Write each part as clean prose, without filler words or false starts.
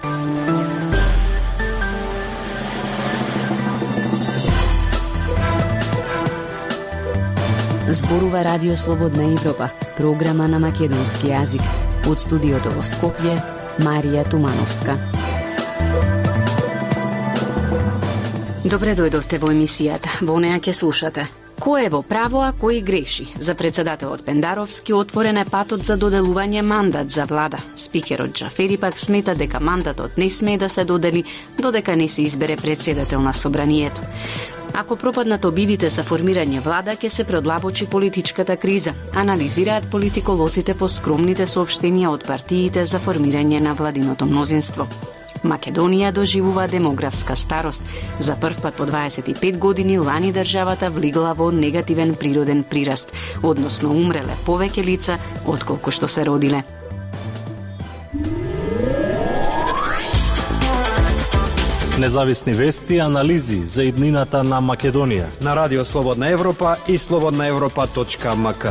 Зборува Радио Слободна Европа, програма на македонски јазик. Од студиото во Скопје, Марија Тумановска. Добре дојдовте во емисијата. Во неја ќе слушате: кој е во право, а кој греши? За председателот Пендаровски отворен е патот за доделување мандат за влада. Спикерот Џафери пак смета дека мандатот не смее да се додели додека не се избере председател на собранието. Ако пропаднат обидите за формирање влада, ќе се предлабочи политичката криза, анализираат политиколозите по скромните соопштенија од партиите за формирање на владиното мнозинство. Македонија доживува демографска старост. За прв пат по 25 години лани државата влегла во негативен природен прираст, односно умреле повеќе лица отколку што се родиле. Независни вести и анализи за иднината на Македонија на Радио Слободна Европа и slobodnaevropa.mk.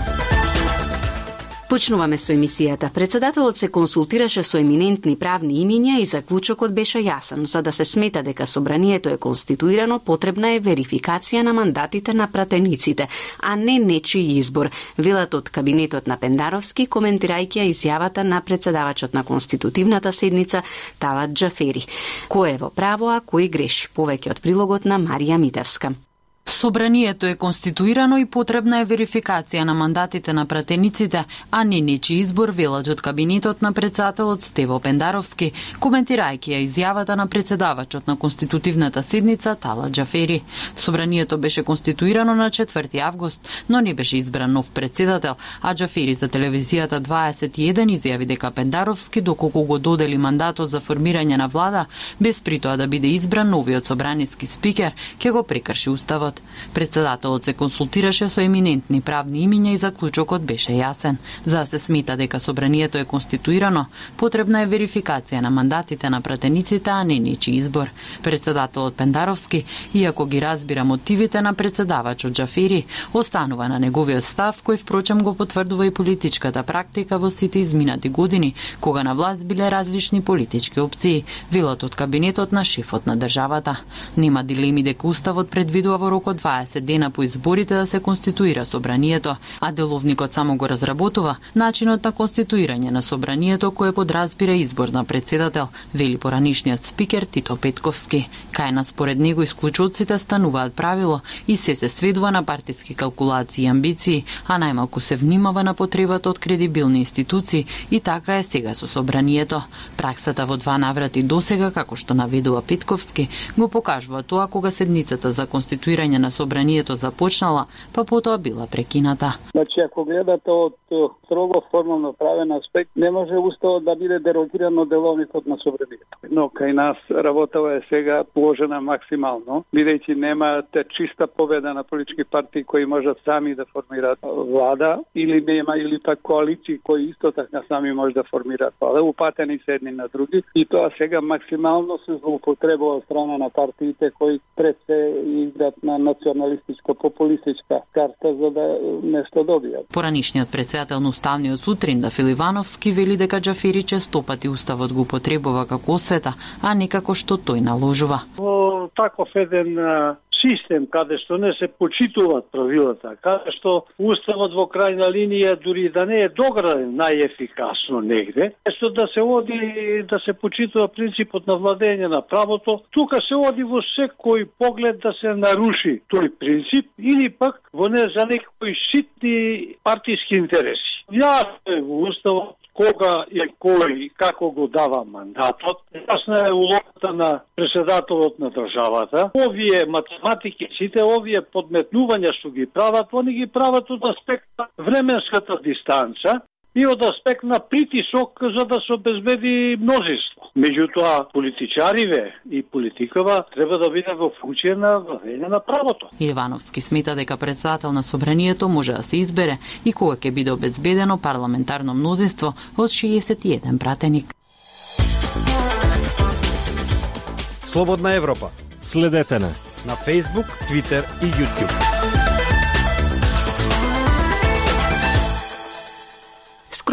Почнуваме со емисијата. Председателот се консултираше со еминентни правни имиња и заклучокот беше јасен. За да се смета дека собранието е конституирано, потребна е верификација на мандатите на пратениците, а не нечиј избор, велат од кабинетот на Пендаровски, коментирајќи изјавата на председавачот на конститутивната седница Талат Џафери. Кој е во право, а кој греши? Повеќе од прилогот на Марија Митевска. Собранието е конституирано и потребна е верификација на мандатите на пратениците, а не нечи избор, велат од кабинетот на председателот Стево Пендаровски, коментирајќи ја изјавата на председавачот на конститутивната седница Талат Џафери. Собранието беше конституирано на 4 август, но не беше избран нов председател, а Џафери за телевизијата 21 изјави дека Пендаровски, доколку го додели мандатот за формирање на влада, без при тоа да биде избран новиот собраниски спикер, ќе го прекрши уставот. Председателот се консултираше со еминентни правни имиња и заклучокот беше јасен. За да се смета дека собранието е конституирано, потребна е верификација на мандатите на пратениците, а не нечи избор. Председателот Пендаровски, иако ги разбира мотивите на председавачот Џафери, останува на неговиот став, кој впрочем го потврдува и политичката практика во сите изминати години, кога на власт биле различни политички опции, велат од кабинетот на шефот на државата. Нема дилеми дека уставот предвидува во рок од 20 дена по изборите да се конституира собранието, а деловникот само го разработува начинот на конституирање на собранието кое подразбира избор на председател, вели поранишниот спикер Тито Петковски. Кај според него исклучоците стануваат правило и се сведува на партиски калкулации и амбиции, а најмалку се внимава на потребата од кредибилни институции и така е сега со собранието. Праксата во 2 наврати досега, како што наведува Петковски, го покажува тоа кога седницата за конституирање на собранието започнала, па потоа била прекината. Значи, ако гледате од строго формално правен аспект, не може уставот да биде дерогиран од деловникот на собранието. Но кај нас работава е сега положена максимално, бидејќи немате чиста победа на политички партии кои можат сами да формираат влада, или нема, или пак коалиции кои исто така сами може да формираат влада, упатени се едни на други, и тоа сега максимално се злоупотребува од страна на партиите кои пред се играат на националистичко-популистичка карта за да нешто добијат. Поранишниот председател на Уставниот суд Ринда Филивановски вели дека Џафери често пати уставот го потребува како освета, а не како што тој наложува. Во таков еден систем каде што не се почитуваат правилата, каде што уставот во крајна линија дури да не е дограден најефикасно негде, што да се оди да се почитува принципот на владење на правото, тука се оди во секој поглед да се наруши тој принцип или пак во не за некои ситни партиски интереси. Јасно е во уставот кога и кој како го дава мандатот. Јасна е улогата на председателот на државата. Овие математики, сите овие подметнувања што ги прават, они ги прават од аспект на временската дистанца и од аспект на притисок за да се обезбеди мнозинство. Меѓутоа, политичариве и политикава треба да биде во функција на владење на правото. Ивановски смета дека председател на собранието може да се избере и кога ќе биде обезбедено парламентарно мнозинство од 61 пратеник. Слободна Европа. Следете на Facebook, Twitter и YouTube.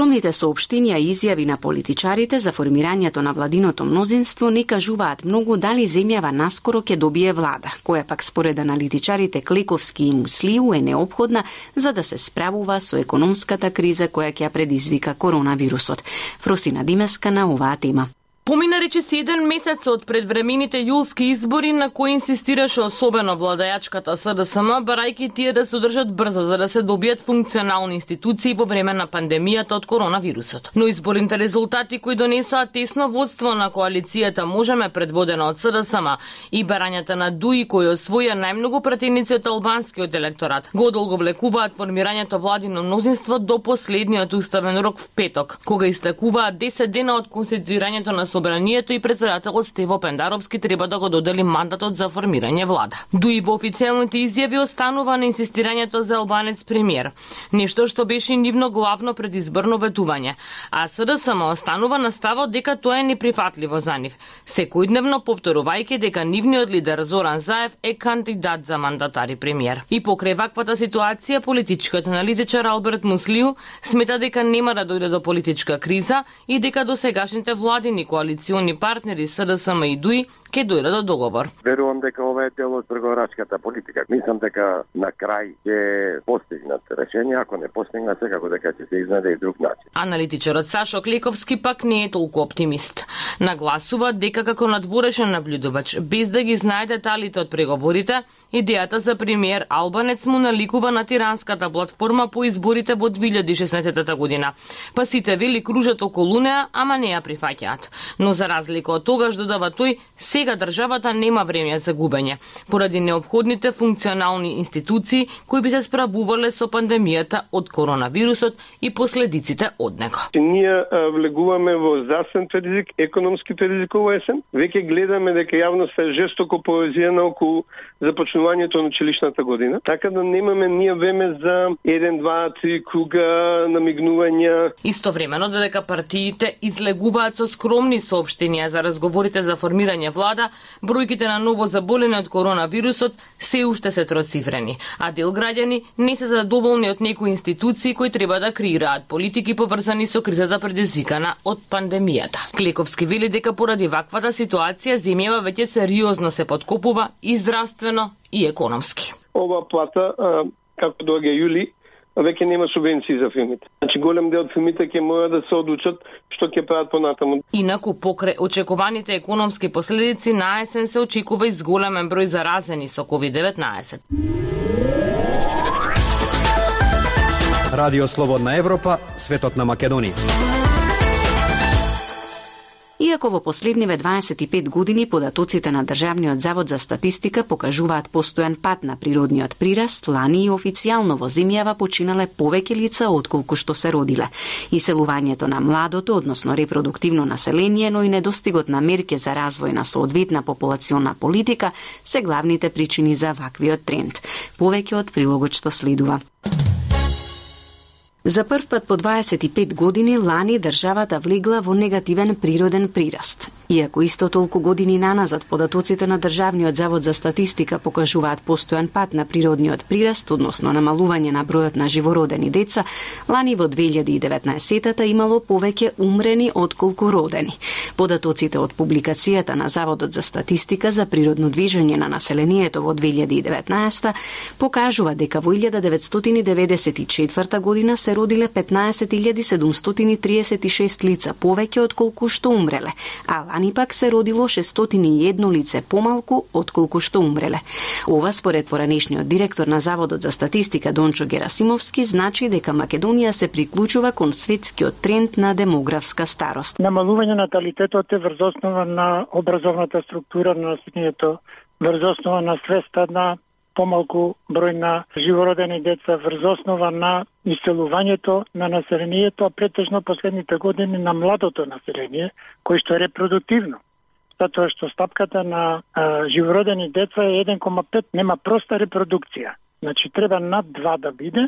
Скромните соопштенија и изјави на политичарите за формирањето на владиното мнозинство не кажуваат многу дали земјава наскоро ќе добие влада, која пак според аналитичарите Клековски и Муслију е неопходна за да се справува со економската криза која ќе ја предизвика коронавирусот. Фросина Димеска на оваа тема. Помина речиси 1 месец од предвремените јулски избори на кои инсистираше особено владеачката СДСМ, барајќи тие да се одржат брзо за да се добијат функционални институции во време на пандемијата од коронавирусот. Но изборните резултати кои донесоа тесно водство на коалицијата Можеме предводена од СДСМ и барањата на ДУИ кои освоја најмногу пратеници од албанскиот електорат, го одолговлекуваат формирањето владино мнозинство до последниот уставен рок в петок, кога истекуваат 10 дена од конституирањето на Собранието и председателот Стево Пендаровски треба да го додели мандатот за формирање влада. ДУИ во официјалните изјави останува на инсистирањето за албанец премиер, нешто што беше нивно главно предизборно ветување, а СДСМ останува на ставот дека тоа е неприфатливо за нив, секојдневно повторувајќи дека нивниот лидер Зоран Заев е кандидат за мандатари премиер. И покрај ваквата ситуација, политичкиот аналитичар Алберт Муслију смета дека нема да дојде до политичка криза и дека досегашните владини коалициони партнери СДСМ и ДУИ ќе дојде до договор. Верувам дека ова е дел од преговарачката политика. Мислам дека на крај ќе постигнат решение, ако не постигнат секако дека ќе се изнајде и друг начин. Аналитичарот Сашо Клековски пак не е толку оптимист. Нагласува дека како надворешен наблюдувач, без да ги знае деталите од преговорите, идејата за премиер албанец му наликува на тиранската платформа по изборите во 2016 година. Па сите вели кружат околу неа, ама не ја прифаќаат. Но за разлика од тогаш, додава тој, сега државата нема време за губење, поради неопходните функционални институции кои би се справувале со пандемијата од коронавирусот и последиците од него. Ние влегуваме во здравствен предизвик, економски предизвик ова есен. Веќе гледаме дека јавноста е жестоко повезена околу започнувањето на училишната година, така да немаме ние време за 1, 2, 3 круга намигнувања. Истовремено додека партиите излегуваат со скромни соопштенија за разговорите за формирање влада, бројките на ново заболени од коронавирусот се уште се троцифрени, а дел граѓани не се задоволни од некои институции кои треба да креираат политики поврзани со кризата предизвикана од пандемијата. Клековски вели дека поради ваквата ситуација земјава веќе сериозно се подкопува и здравствено и економски. Ова плата, како доаѓа јули, веќе нема субвенции за филмите. Значи голем дел од филмите ќе мора да се одлучат што ќе прават понатаму. Инаку покрај очекуваните економски последици на есен се очекува и зголемен број заразени со COVID-19. Радио Слободна Европа, светот на Македонија. Иако во последниве 25 години податоците на Државниот завод за статистика покажуваат постојан пат на природниот прираст, лани и официјално во земјава починале повеќе лица отколку што се родиле. Иселувањето на младото, односно репродуктивно население, но и недостигот на мерки за развој на соодветна популационна политика се главните причини за ваквиот тренд. Повеќе од прилогот што следува. За прв пат по 25 години лани државата влегла во негативен природен прираст. Иако исто толку години наназад податоците на Државниот завод за статистика покажуваат постојан пат на природниот прираст, односно намалување на бројот на живородени деца, лани во 2019-та имало повеќе умрени отколку родени. Податоците од публикацијата на Заводот за статистика за природно движење на населението во 2019 покажува дека во 1994 година се родиле 15.736 лица повеќе отколку што умреле, а лани пак се родило 601 лице помалку отколку што умреле. Ова според поранешниот директор на Заводот за статистика Дончо Герасимовски значи дека Македонија се приклучува кон светскиот тренд на демографска старост. Намалување наталитетот е врз основа на образовната структура на населението, врз основа на свеста на помалку број на живородени деца, врз основа на иселувањето на населението, а претежно последните години на младото население, кој што е репродуктивно. Затоа што стапката на живородени деца е 1,5, нема проста репродукција. Значи треба над 2 да биде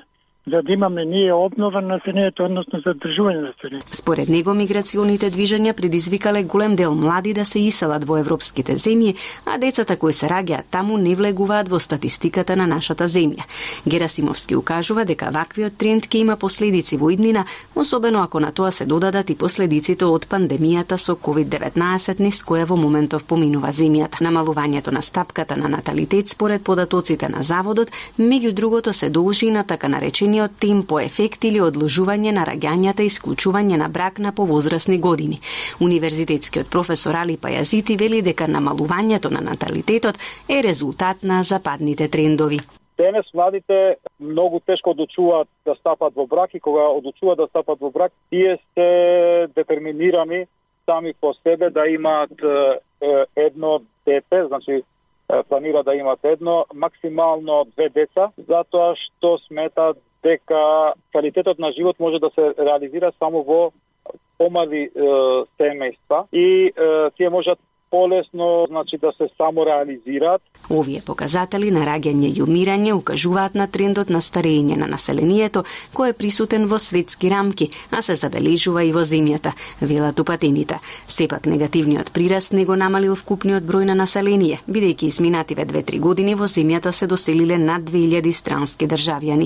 за да имаме ние обнова на населението, односно задржување на населението. Според него, миграционите движења предизвикале голем дел млади да се иселат во европските земји, а децата кои се раѓаат таму не влегуваат во статистиката на нашата земја. Герасимовски укажува дека ваквиот тренд ќе има последици во иднина, особено ако на тоа се додадат и последиците од пандемијата со COVID-19 низ која во моментов поминува земјата. Намалувањето на стапката на наталитет според податоците на заводот, меѓу другото се должи на така наречениот темпо ефект или одложување на раѓањата и исклучување на брак на повозрасни години. Универзитетскиот професор Али Пајазити вели дека намалувањето на наталитетот е резултат на западните трендови. Денес младите многу тешко одлучуваат да стапат во брак и кога одлучуваат да стапат во брак, тие се детерминирани сами по себе да имаат едно дете, значи планира да имат едно, максимално 2 деца, затоа што сметат дека квалитетот на живот може да се реализира само во помали семејства и тие можат полесно, значи, да се самореализираат. Овие показатели на раѓање и умирање укажуваат на трендот на старење на населението, кој е присутен во светски рамки, а се забележува и во земјата, велат упатените. Сепак негативниот прираст не го намалил вкупниот број на население, бидејќи изминативе 2-3 години во земјата се доселиле над 2000 странски државјани.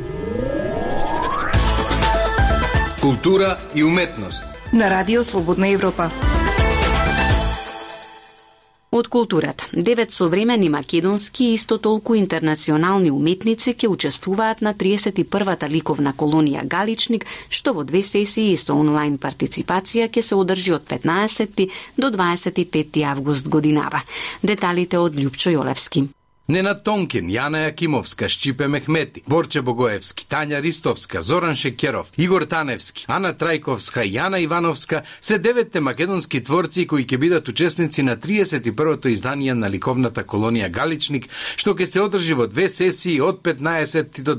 Култура и уметност на Радио Слободна Европа. Од културата, 9 современи македонски и исто толку интернационални уметници ќе учествуваат на 31-та ликовна колонија Галичник, што во 2 сесии со онлайн партиципација ќе се одржи од 15 до 25 август годинава. Деталите од Љупчо Јолевски. Ненад Тонкин, Јана Јакимовска, Шчипе Мехмети, Борче Богоевски, Тања Ристовска, Зоран Шекеров, Игор Таневски, Ана Трајковска и Јана Ивановска се 9 македонски творци кои ќе бидат учесници на 31-то издание на ликовната колонија Галичник, што ќе се одржи во 2 сесии од 15 до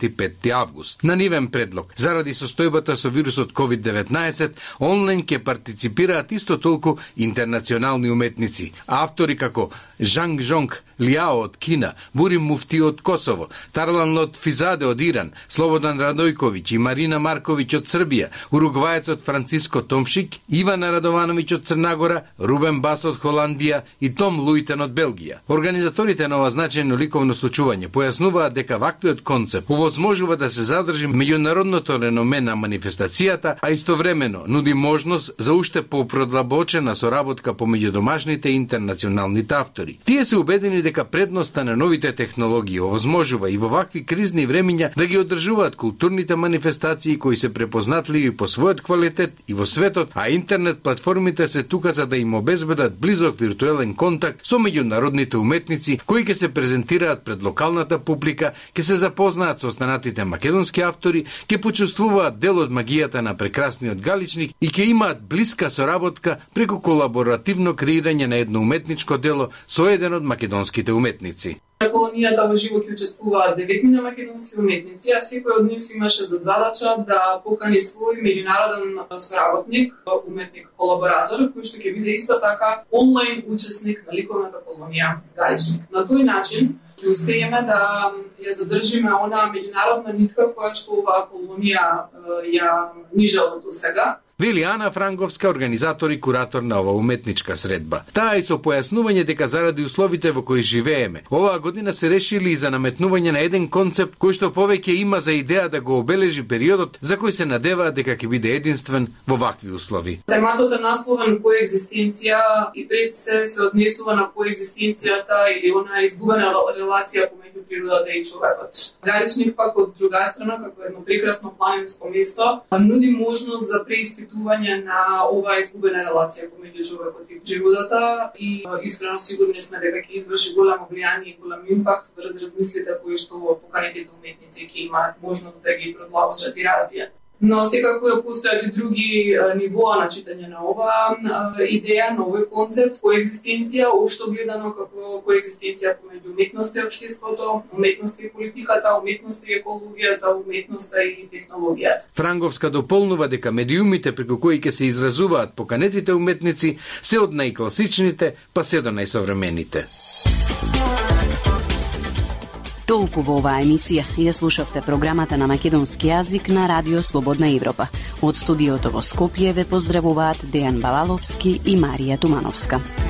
25 август. На нивен предлог, заради состојбата со вирусот COVID-19, онлайн ќе партиципираат исто толку интернационални уметници, автори како Жанг Жонг Лиао од Кина, Бурим Муфти од Косово, Тарлан Лотфизаде од Иран, Слободан Радојковиќ и Марина Марковиќ од Србија, уругваецот Франциско Томшик, Ивана Радовановиќ од Црнагора, Рубен Бас од Холандија и Том Луитен од Белгија. Организаторите на ова значајно ликовно случување појаснуваат дека ваквиот концепт овозможува да се задржи меѓународното реноме на манифестацијата, а истовремено нуди можност за уште попродлабочена соработка помеѓу домашните и интернационалните автори. Тие се убедени дека предноста на новите технологии овозможува и во вакви кризни времиња да ги одржуваат културните манифестации кои се препознатливи по својот квалитет и во светот, а интернет платформите се тука за да им обезбедат близок виртуелен контакт со меѓународните уметници кои ќе се презентираат пред локалната публика, ќе се запознаат со останатите македонски автори, ќе почувствуваат дел од магијата на прекрасниот Галичник и ќе имаат блиска соработка преку колаборативно креирање на едно уметничко дело со еден од македонските уметници. На колонијата во живо ќе учествуваат 9 македонски уметници, а секој од нив имаше за задача да покани свој меѓународен соработник, уметник, колаборатор, кој што ќе биде исто така онлайн учесник на ликовната колонија Галичник. На тој начин ќе успееме да ја задржиме она меѓународна нитка која што оваа колонија ја нижела до сега. Вели Ана Франговска, организатор и куратор на ова уметничка средба. Таа и со појаснување дека заради условите во кои живееме, оваа година се решили и за наметнување на еден концепт кој што повеќе има за идеја да го обележи периодот за кој се надеваат дека ќе биде единствен во вакви услови. Тематот е насловен коегзистенција и пред се однесува на коегзистенцијата или она изгубена релација помеѓу природата и човекот. Галичник пак од друга страна, како едно прекрасно планинско место, нуди можност за преиспитување на оваа изгубена релација помеѓу човекот и природата и искрено сигурни сме дека ќе изврши голямо влијание и голем импакт врз размислите кои што поканетите уметници ќе имаат можност да ги продолжат и развијат. Но секако постојат и други нивоа на читање на оваа идеја, на овој концепт, коегзистенција, општо гледано како коегзистенција помеѓу уметноста и општеството, уметноста и политиката, уметноста и екологијата, уметноста и технологијата. Франговска дополнува дека медиумите преку кои ќе се изразуваат поканетите уметници се од најкласичните па се до најсовремените. Толку во оваа емисија ја слушавте програмата на македонски јазик на Радио Слободна Европа. Од студиото во Скопје ве поздравуваат Дејан Балаловски и Марија Тумановска.